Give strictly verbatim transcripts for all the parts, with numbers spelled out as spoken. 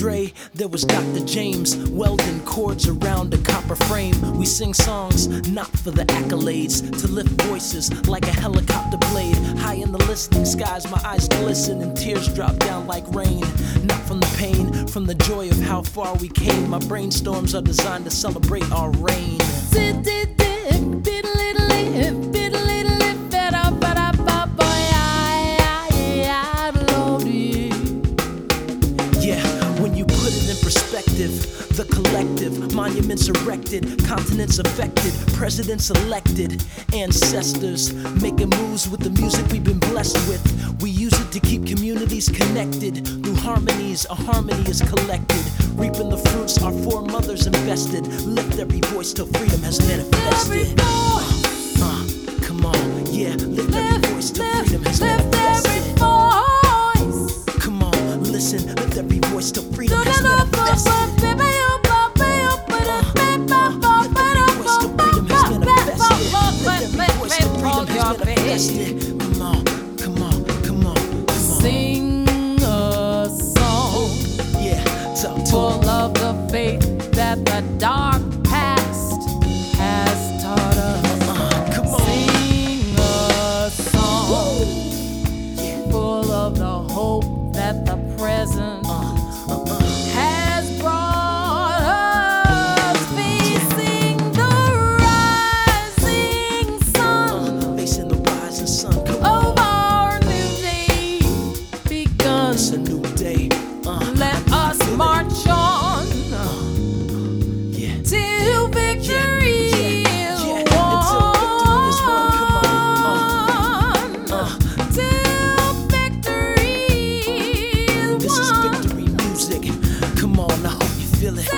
Dre, there was Doctor James, welding cords around a copper frame. We sing songs not for the accolades, to lift voices like a helicopter blade. High in the listening skies, my eyes glisten and tears drop down like rain. Not from the pain, from the joy of how far we came. My brainstorms are designed to celebrate our reign. The collective, monuments erected, continents affected, presidents elected, ancestors making moves with the music we've been blessed with. We use it to keep communities connected. Through harmonies, a harmony is collected. Reaping the fruits our foremothers invested. Lift every voice till freedom has manifested. Uh, uh, come on, yeah, lift every voice till freedom has manifested. Come on, listen, lift every voice till freedom has manifested. Come on, come on, come on, come on. Sing a song, yeah, talk to full of the faith that the dark past has taught us. Uh, come on. Sing a song, yeah. full of the hope that the present uh, uh, uh. has brought us. Facing the rising sun, Uh, facing the rising sun. Come of on. our new day begun. It's a new day. Uh, Let us march on yeah. till victory Yeah, yeah, is won. until victory is won. Come on. Uh, uh. Till victory is This is won. victory music. Come on, I hope you feel it.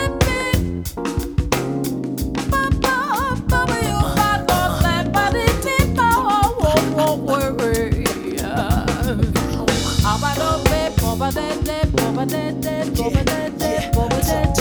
Ba-ba-da-da, ba-ba-da-da, ba-ba-da-da, ba-ba-da-da, ba-ba-da-da.